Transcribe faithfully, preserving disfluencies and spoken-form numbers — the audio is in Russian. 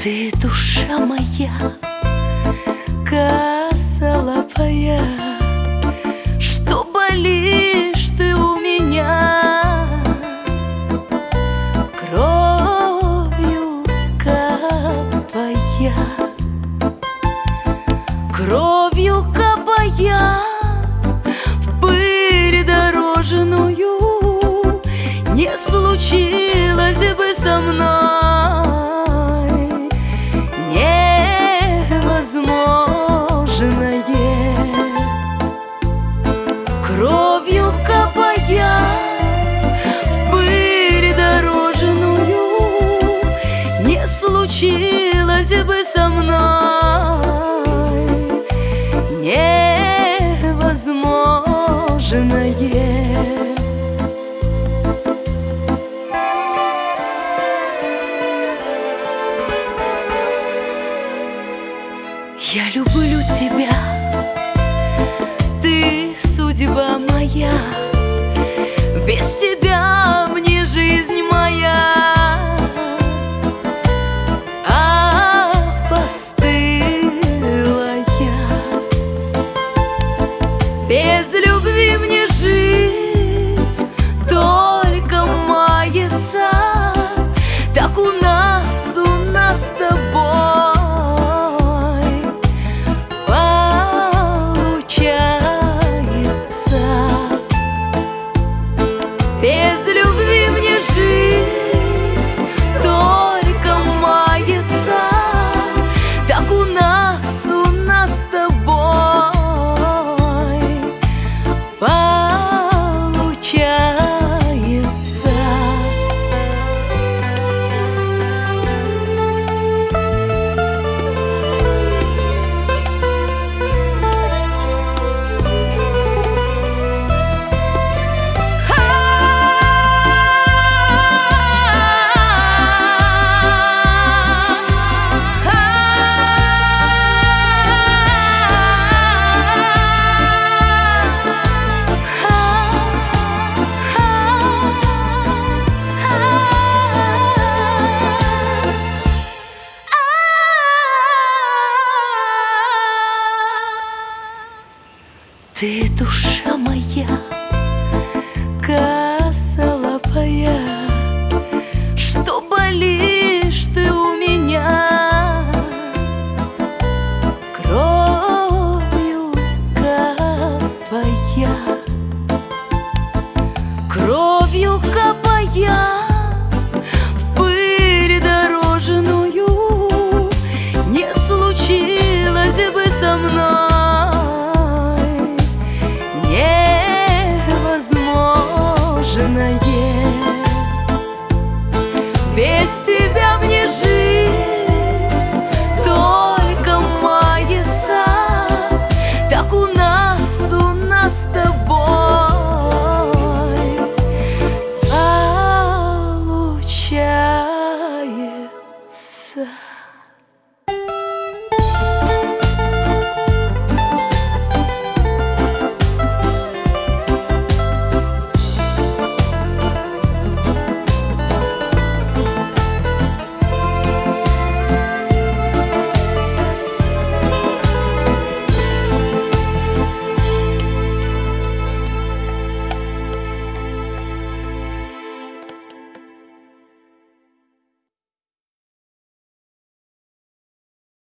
Ты душа моя, косолапая, что болишь ты у меня, кровью капая, кровью капая в пыль дорожную. Не случилось бы со мной невозможное. Кровью капая в пыль дорожную, не случилось бы со мной невозможное. Я люблю тебя, ты судьба моя, без тебя мне жизнь моя опостылая. Без любви мне жить только маяться, так у нас, у нас с тобой без любви мне жить только маяться, так у нас, у нас с тобой получается. Ты душа моя, косолапая,